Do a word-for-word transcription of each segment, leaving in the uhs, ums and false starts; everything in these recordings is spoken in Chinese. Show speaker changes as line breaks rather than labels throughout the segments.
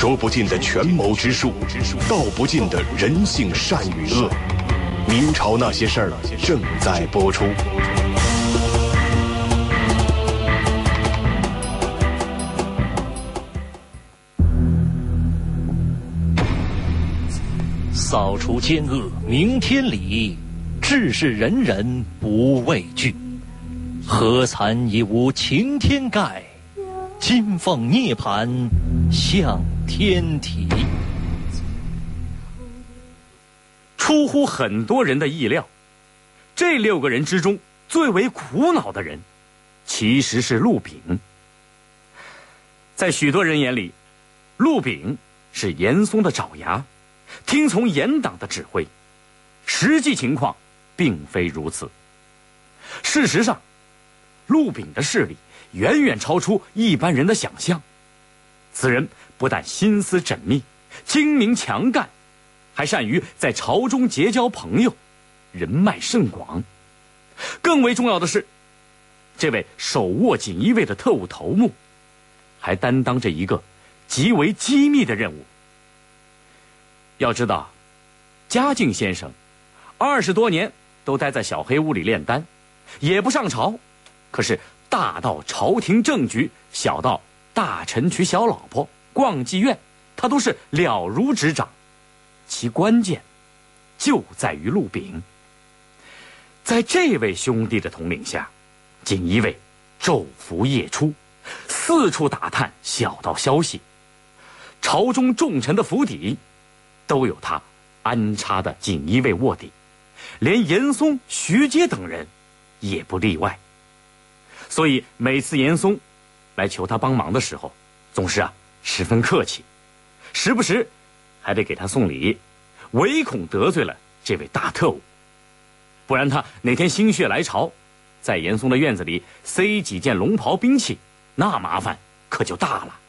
说不尽的权谋之术，道不尽的人性善与恶。明朝那些事儿正在播出。
扫除奸恶，明天理，治世人人不畏惧。何惭已无擎天盖，金凤涅盘向天体。
出乎很多人的意料，这六个人之中最为苦恼的人，其实是陆炳。在许多人眼里，陆炳是严嵩的爪牙，听从严党的指挥。实际情况并非如此。事实上，陆炳的势力远远超出一般人的想象。此人不但心思缜密、精明强干，还善于在朝中结交朋友，人脉甚广。更为重要的是，这位手握锦衣卫的特务头目，还担当着一个极为机密的任务。要知道，嘉靖先生二十多年都待在小黑屋里炼丹，也不上朝，可是大到朝廷政局，小到大臣娶小老婆、逛妓院，他都是了如指掌。其关键就在于陆炳。在这位兄弟的统领下，锦衣卫昼伏夜出，四处打探小道消息，朝中重臣的府邸都有他安插的锦衣卫卧底，连严嵩、徐阶等人也不例外。所以每次严嵩来求他帮忙的时候，总是啊十分客气，时不时还得给他送礼，唯恐得罪了这位大特务。不然他哪天心血来潮，在严嵩的院子里塞几件龙袍兵器，那麻烦可就大了。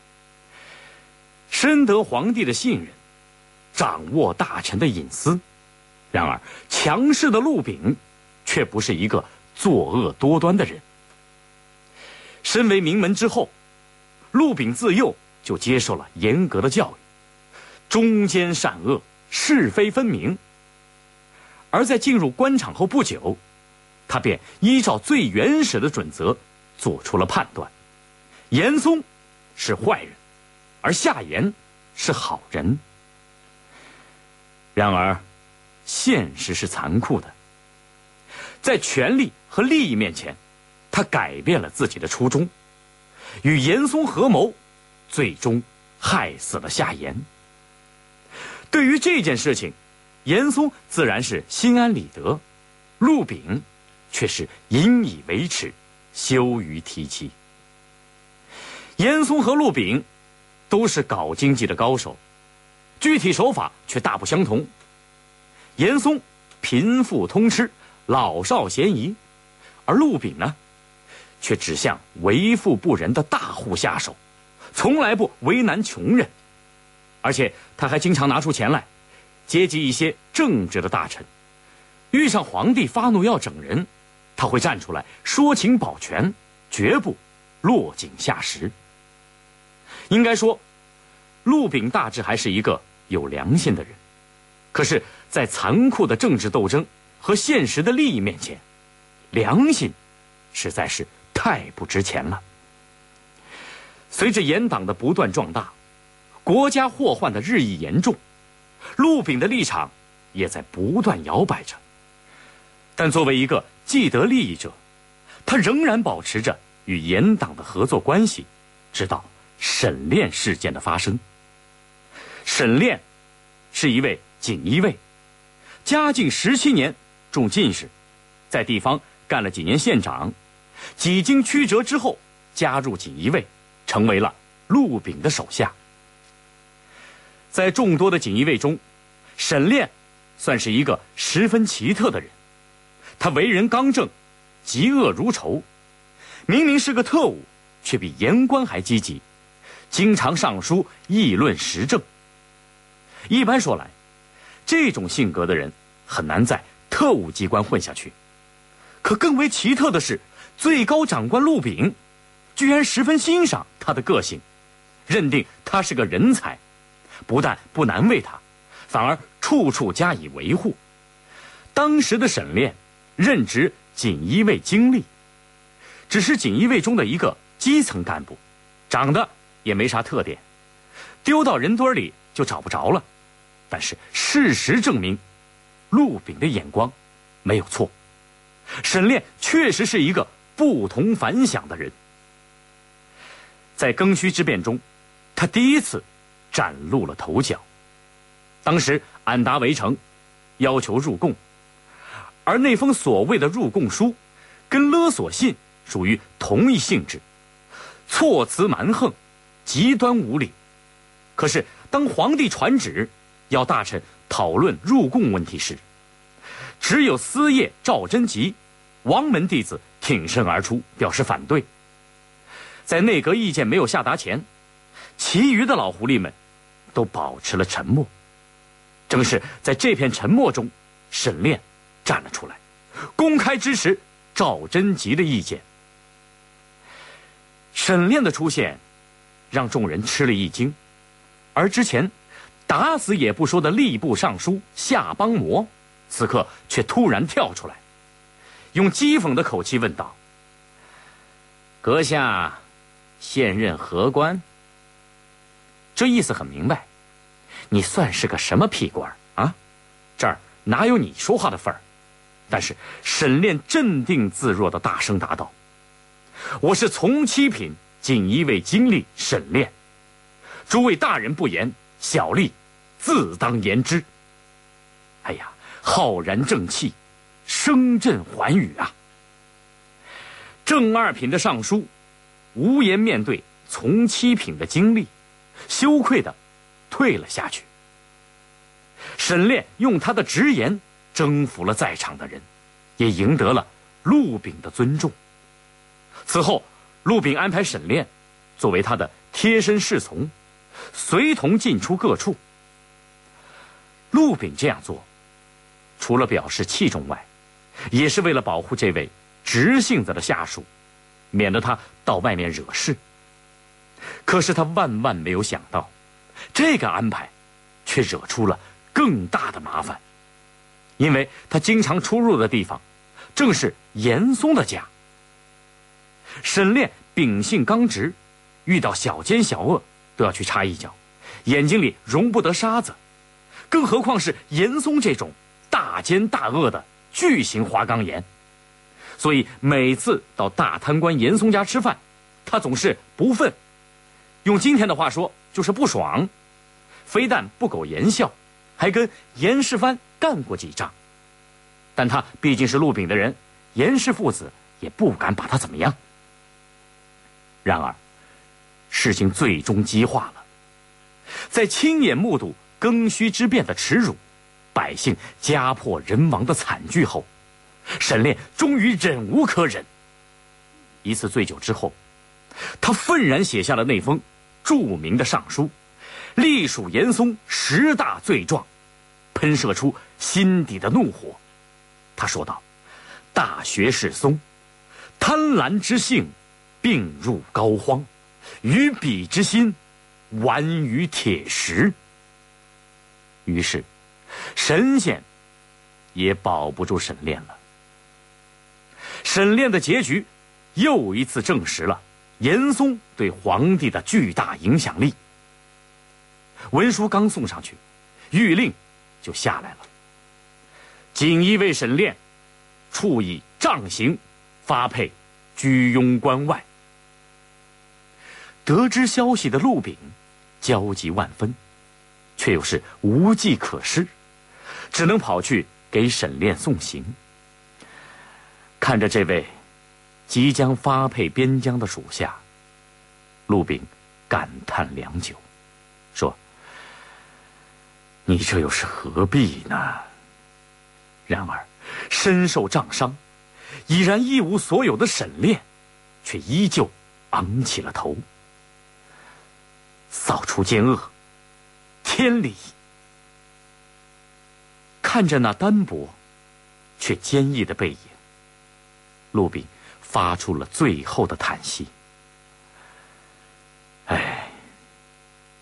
深得皇帝的信任，掌握大臣的隐私，然而强势的陆炳却不是一个作恶多端的人。身为名门之后，陆炳自幼就接受了严格的教育，忠奸善恶，是非分明。而在进入官场后不久，他便依照最原始的准则做出了判断：严嵩是坏人，而夏言是好人。然而现实是残酷的，在权力和利益面前，他改变了自己的初衷，与严嵩合谋，最终害死了夏言。对于这件事情，严嵩自然是心安理得，陆炳却是引以为耻，羞于提起。严嵩和陆炳都是搞经济的高手，具体手法却大不相同。严嵩贫富通吃，老少咸宜，而陆炳呢，却只向为富不仁的大户下手，从来不为难穷人。而且他还经常拿出钱来接济一些正直的大臣，遇上皇帝发怒要整人，他会站出来说情保全，绝不落井下石。应该说，陆炳大致还是一个有良心的人，可是在残酷的政治斗争和现实的利益面前，良心实在是太不值钱了。随着严党的不断壮大，国家祸患的日益严重，陆炳的立场也在不断摇摆着。但作为一个既得利益者，他仍然保持着与严党的合作关系，直到沈炼事件的发生。沈炼是一位锦衣卫，嘉靖十七年中进士，在地方干了几年县长，几经曲折之后加入锦衣卫，成为了陆炳的手下。在众多的锦衣卫中，沈炼算是一个十分奇特的人。他为人刚正，嫉恶如仇，明明是个特务，却比言官还积极，经常上书议论时政。一般说来，这种性格的人很难在特务机关混下去。可更为奇特的是，最高长官陆炳居然十分欣赏他的个性， 认定他是个人才，不但不难为他，反而处处加以维护。当时的沈炼任职锦衣卫经历，只是锦衣卫中的一个基层干部，长得也没啥特点，丢到人堆里就找不着了。但是事实证明，陆炳的眼光没有错，沈炼确实是一个不同凡响的人。在庚戌之变中，他第一次崭露了头角。当时安达围城，要求入贡，而那封所谓的入贡书跟勒索信属于同一性质，措辞蛮横，极端无理。可是当皇帝传旨要大臣讨论入贡问题时，只有司业赵贞吉王门弟子挺身而出，表示反对。在内阁意见没有下达前，其余的老狐狸们都保持了沉默。正是在这片沉默中，沈炼站了出来，公开支持赵贞吉的意见。沈炼的出现让众人吃了一惊，而之前打死也不说的吏部尚书夏邦模，此刻却突然跳出来，用讥讽的口气问道：阁下现任何官？这意思很明白，你算是个什么屁官啊？这儿哪有你说话的份儿？但是沈炼镇定自若地大声答道：我是从七品锦衣卫经历沈炼，诸位大人不言，小吏自当言之。哎呀，浩然正气，声震寰宇啊！正二品的尚书无颜面对从七品的经历，羞愧地退了下去。沈炼用他的直言征服了在场的人，也赢得了陆炳的尊重。此后，陆炳安排沈炼作为他的贴身侍从，随同进出各处。陆炳这样做，除了表示器重外，也是为了保护这位直性子的下属，免得他到外面惹事。可是他万万没有想到，这个安排却惹出了更大的麻烦，因为他经常出入的地方正是严嵩的家。沈炼秉性刚直，遇到小奸小恶都要去插一脚，眼睛里容不得沙子，更何况是严嵩这种大奸大恶的巨型花岗岩。所以每次到大贪官严嵩家吃饭，他总是不忿，用今天的话说就是不爽，非但不苟言笑，还跟严世蕃干过几仗。但他毕竟是陆炳的人，严氏父子也不敢把他怎么样。然而事情最终激化了，在亲眼目睹庚戌之变的耻辱，百姓家破人亡的惨剧后，沈炼终于忍无可忍。一次醉酒之后，他愤然写下了那封著名的上书，隶属严嵩十大罪状，喷射出心底的怒火。他说道：大学士嵩，贪婪之性病入膏肓，于彼之心顽于铁石。于是神仙也保不住沈炼了。沈炼的结局又一次证实了严嵩对皇帝的巨大影响力。文书刚送上去，谕令就下来了：锦衣卫沈炼处以杖刑，发配居庸关外。得知消息的陆炳焦急万分，却又是无计可施，只能跑去给沈炼送行。看着这位即将发配边疆的属下，陆炳感叹良久，说：你这又是何必呢？然而身受杖伤，已然一无所有的沈炼却依旧昂起了头。扫除奸恶，天理。看着那单薄却坚毅的背影，陆炳发出了最后的叹息：哎，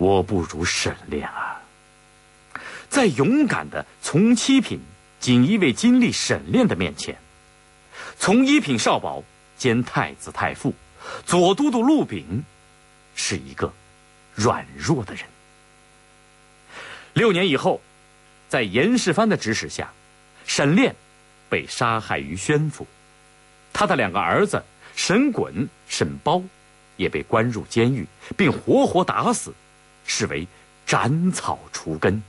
我不如沈炼啊！在勇敢的从七品锦衣卫经历沈炼的面前，从一品少保兼太子太傅左都督陆炳是一个软弱的人。六年以后，在严世蕃的指使下，沈炼被杀害于宣府，他的两个儿子沈衮、沈褒也被关入监狱，并活活打死，视为斩草除根。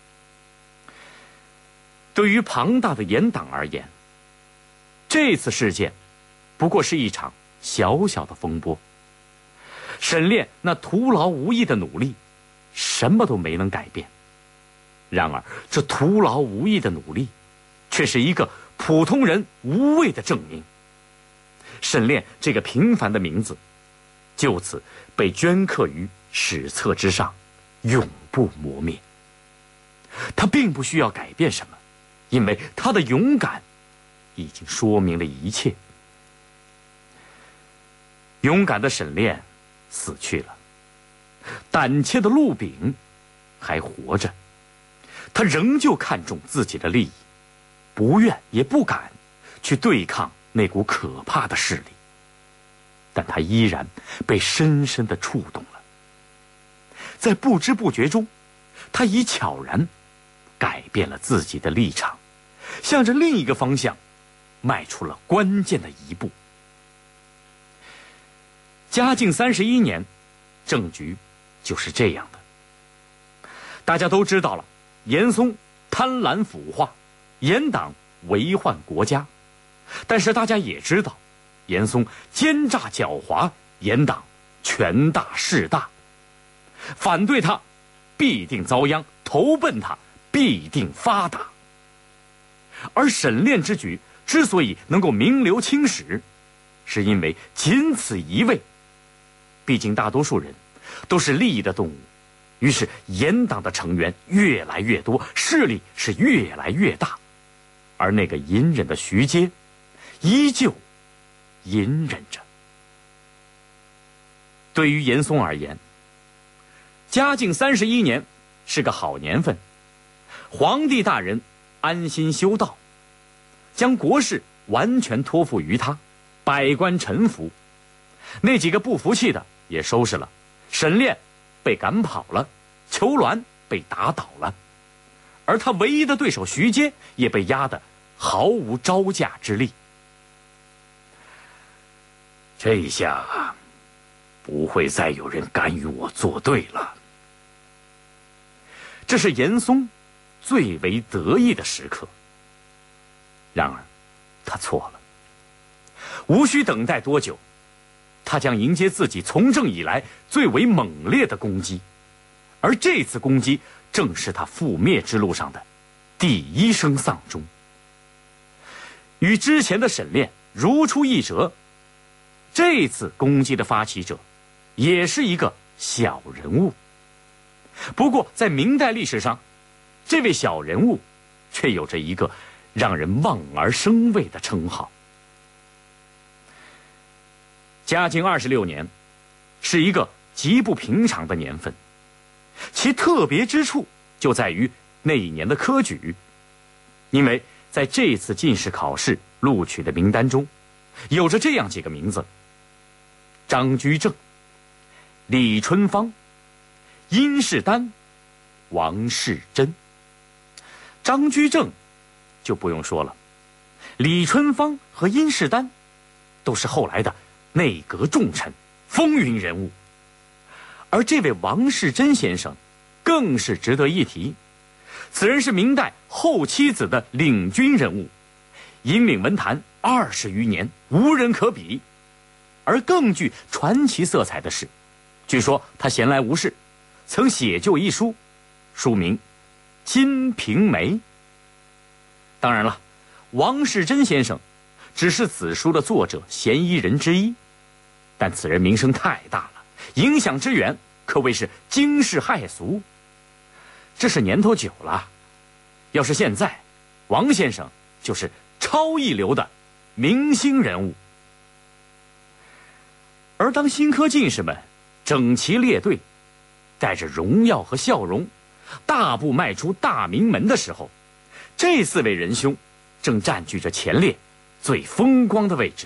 对于庞大的严党而言，这次事件不过是一场小小的风波。沈炼那徒劳无益的努力，什么都没能改变。然而，这徒劳无益的努力，却是一个普通人无畏的证明。沈炼这个平凡的名字，就此被镌刻于史册之上，永不磨灭。他并不需要改变什么，因为他的勇敢已经说明了一切。勇敢的沈炼死去了，胆怯的陆炳还活着。他仍旧看重自己的利益，不愿也不敢去对抗那股可怕的势力，但他依然被深深地触动了。在不知不觉中，他已悄然改变了自己的立场，向着另一个方向迈出了关键的一步。嘉靖三十一年，政局就是这样的。大家都知道了，严嵩贪婪腐化，严党为患国家。但是大家也知道，严嵩奸诈狡猾，严党权大势大。反对他，必定遭殃；投奔他，必定发达。而沈炼之举之所以能够名留青史，是因为仅此一位。毕竟大多数人都是利益的动物，于是严党的成员越来越多，势力是越来越大，而那个隐忍的徐阶依旧隐忍着。对于严嵩而言，嘉靖三十一年是个好年份，皇帝大人安心修道，将国事完全托付于他，百官臣服。那几个不服气的也收拾了，沈炼被赶跑了，裘鸾被打倒了，而他唯一的对手徐阶也被压得毫无招架之力。这一下不会再有人敢与我作对了。这是严嵩最为得意的时刻。然而他错了，无需等待多久，他将迎接自己从政以来最为猛烈的攻击，而这次攻击正是他覆灭之路上的第一声丧钟。与之前的沈炼如出一辙，这次攻击的发起者也是一个小人物。不过在明代历史上，这位小人物却有着一个让人望而生畏的称号。嘉靖二十六年是一个极不平常的年份，其特别之处就在于那一年的科举。因为在这次进士考试录取的名单中，有着这样几个名字：张居正、李春芳、殷世丹、王世贞。张居正就不用说了，李春芳和殷世丹都是后来的内阁重臣，风云人物。而这位王世贞先生更是值得一提，此人是明代后期子的领军人物，引领文坛二十余年，无人可比。而更具传奇色彩的是，据说他闲来无事，曾写就一书，书名《金瓶梅》。当然了，王世贞先生只是此书的作者嫌疑人之一，但此人名声太大了，影响之远，可谓是惊世骇俗。这是年头久了，要是现在，王先生就是超一流的明星人物。而当新科进士们整齐列队， 带着荣耀和笑容，大步迈出大明门的时候，这四位仁兄正占据着前列最风光的位置。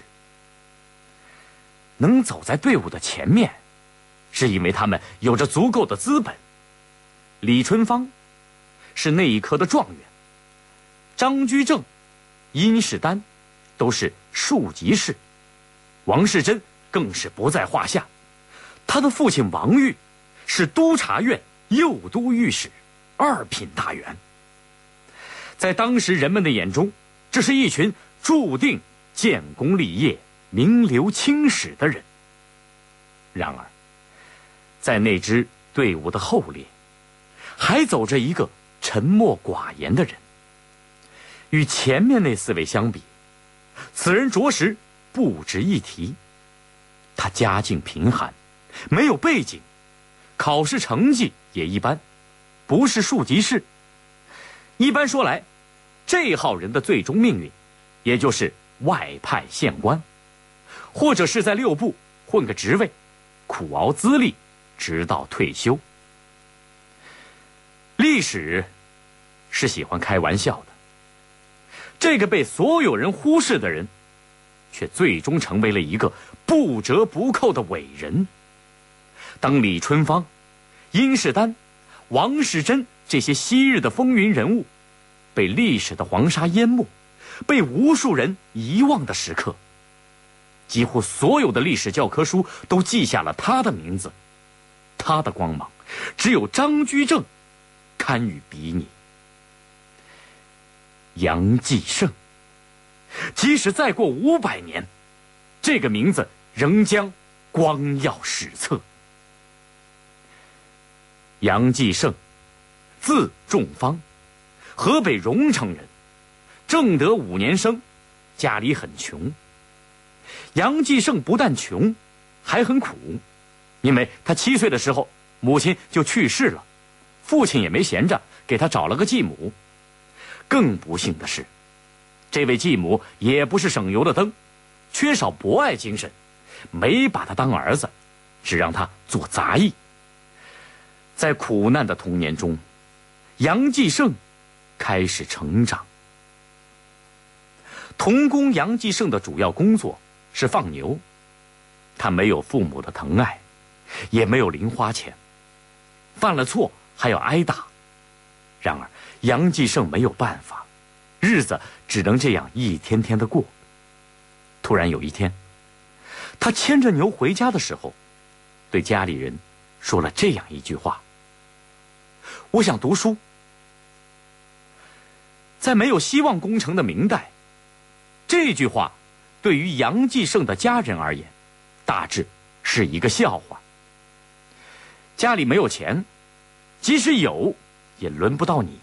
能走在队伍的前面，是因为他们有着足够的资本。李春芳是那一科的状元，张居正、殷世丹都是庶吉士，王世贞更是不在话下。他的父亲王玉是督察院右都御史，二品大员。在当时人们的眼中，这是一群注定建功立业、名留青史的人。然而，在那支队伍的后列，还走着一个沉默寡言的人。与前面那四位相比，此人着实不值一提。他家境贫寒，没有背景，考试成绩也一般，不是庶吉士。一般说来，这号人的最终命运，也就是外派县官，或者是在六部混个职位，苦熬资历，直到退休。历史是喜欢开玩笑的，这个被所有人忽视的人，却最终成为了一个不折不扣的伟人。当李春芳、殷世丹、王世贞这些昔日的风云人物被历史的黄沙淹没，被无数人遗忘的时刻，几乎所有的历史教科书都记下了他的名字。他的光芒，只有张居正堪与比拟。杨继盛，即使再过五百年，这个名字仍将光耀史册。杨继盛，字仲方，河北荣城人，正德五年生，家里很穷。杨继盛不但穷，还很苦，因为他七岁的时候，母亲就去世了，父亲也没闲着，给他找了个继母。更不幸的是，这位继母也不是省油的灯，缺少博爱精神，没把他当儿子，只让他做杂役。在苦难的童年中，杨继盛开始成长。童工杨继盛的主要工作是放牛，他没有父母的疼爱，也没有零花钱，犯了错还要挨打。然而杨继盛没有办法，日子只能这样一天天的过。突然有一天，他牵着牛回家的时候，对家里人说了这样一句话：我想读书。在没有希望工程的明代，这句话对于杨继盛的家人而言，大致是一个笑话。家里没有钱，即使有，也轮不到你。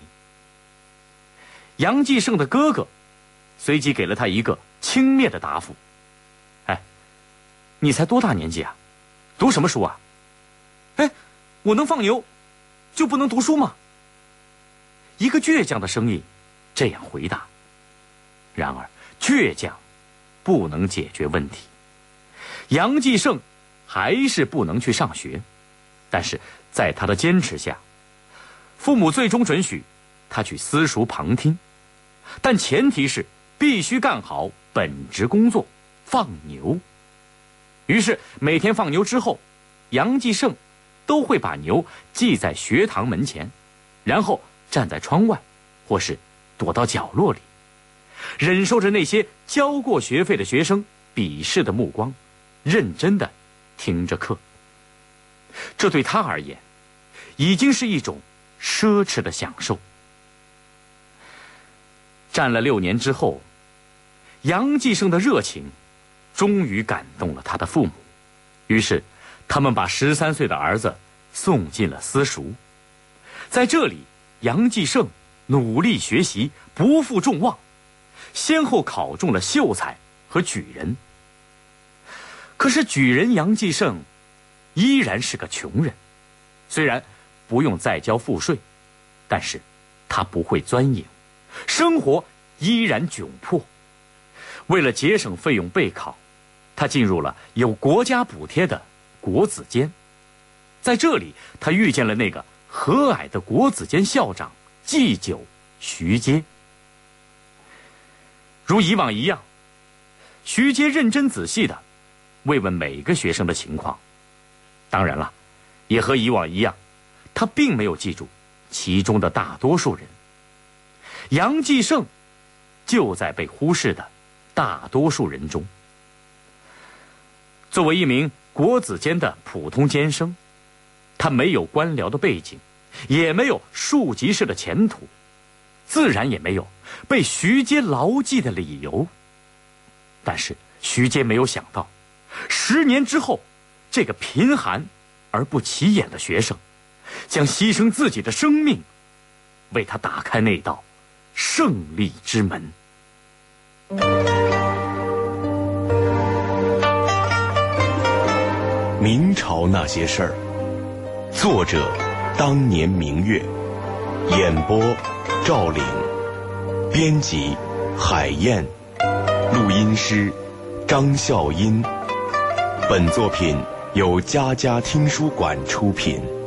杨继盛的哥哥随即给了他一个轻蔑的答复：哎，你才多大年纪啊，读什么书啊？哎，我能放牛，就不能读书吗？一个倔强的声音这样回答。然而倔强不能解决问题，杨继盛还是不能去上学。但是在他的坚持下，父母最终准许他去私塾旁听，但前提是必须干好本职工作，放牛。于是每天放牛之后，杨继盛都会把牛系在学堂门前，然后站在窗外，或是躲到角落里，忍受着那些交过学费的学生鄙视的目光，认真地听着课。这对他而言，已经是一种奢侈的享受。站了六年之后，杨继盛的热情终于感动了他的父母，于是他们把十三岁的儿子送进了私塾。在这里，杨继盛努力学习，不负众望，先后考中了秀才和举人。可是举人杨继盛依然是个穷人，虽然不用再交赋税，但是他不会钻营，生活依然窘迫。为了节省费用备考，他进入了有国家补贴的国子监。 在这里，他遇见了那个和蔼的国子监校长祭酒徐阶。如以往一样，徐阶认真仔细地慰问每个学生的情况。当然了，也和以往一样，他并没有记住其中的大多数人。杨继盛就在被忽视的大多数人中。作为一名国子监的普通监生，他没有官僚的背景，也没有庶吉士的前途，自然也没有被徐阶牢记的理由。但是徐阶没有想到，十年之后，这个贫寒而不起眼的学生将牺牲自己的生命，为他打开那道胜利之门。
明朝那些事儿，作者当年明月，演播赵岭，编辑海燕，录音师张笑音。本作品由佳佳听书馆出品。